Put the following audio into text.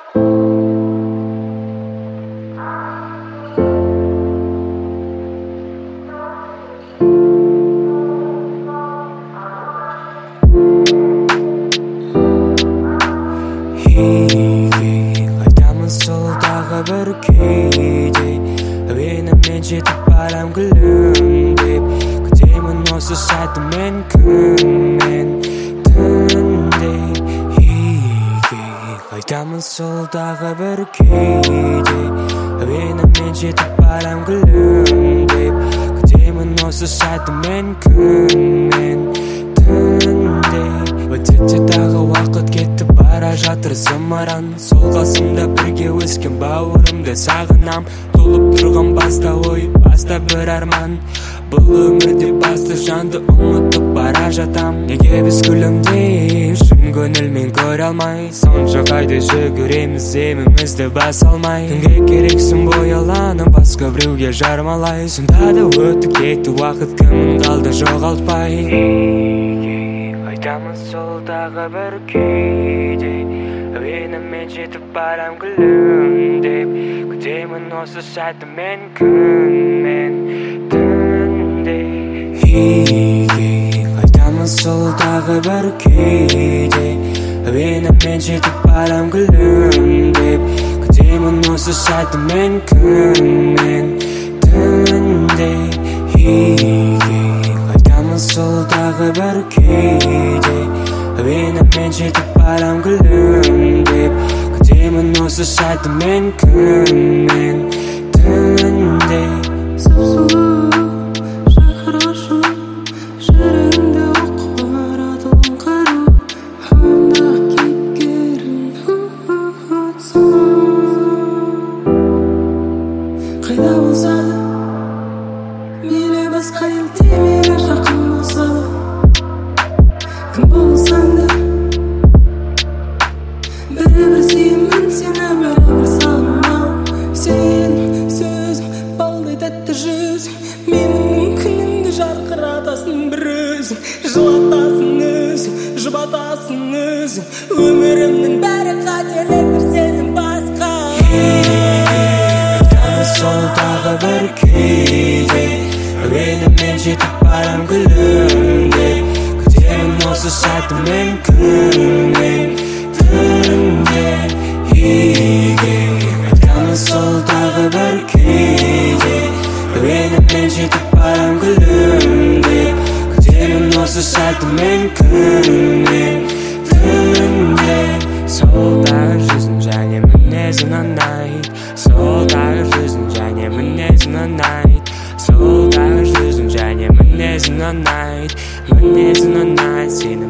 Қайтамын сол тағы бір кейде әуенімен жетіп барам күлімдеп күтемін осы сәтті мен күнмен түнде қайтамын сол тағы бір кейде әуенімен жетіп барам күлімдеп күтемін осы сәтті мен күнмен түнде өтеді тағы уақыт кетіп бара жатыр зымыран сол қасымда бірге өскен бауырымды сағынам толып тұрған баста ой баста бір арман бұл өмірде басты жанды ұмытып бара жатам неге біз күлімдей шын көңілмен көре алмай сонша қайда жүгіреміз емімізді баса алмай кімге керексің бояланып басқа біреуге жармалай сонда да өтіп кетті уақыт кімін қалды жоғалтпай қайтамын сол тағы бір кейде әуенімен жетіп барам күлімдеп күтемін осы сәтті мен күнмен түнде қайтамын сол тағы бір кейде әуенімен жетіп барам күлімдеп күтемін осы сәтті мен күнмен түнде қайтамын сол тағы бір кейде әуенімен жетіп барам күлімдеп күтемін осы сәтті мен күнмен түнде сұп-сұлу жарқырашың жүрегімде оқып баратылған қару ондағы кейіпкерің қайда болса да мейлі басқа елде мейлі жақын болса да кім болсаң да бәрібір сүйемін сені бәрібір сағынам сенің сөзің балдай тәтті жүзің менің күнімді жарқыратасың бір өзің жылатасың өзің жұбатасың өзің өмірімнің бәрі қателіктер сенің басқа сол тағы бір кейде әуенімен жетіп барам күлімдеп күтемін осы сәтті мен күнмен түнде қайтамын сол тағы бір кейде әуенімен жетіп барам күлімдеп күтемін осы сәтті мен күнмен түнде сол тағы жүзің және мінезің ұнайды сол тағы жүзің және мінезің ұнайды сол тағы жүзің және мінезің ұнайды сені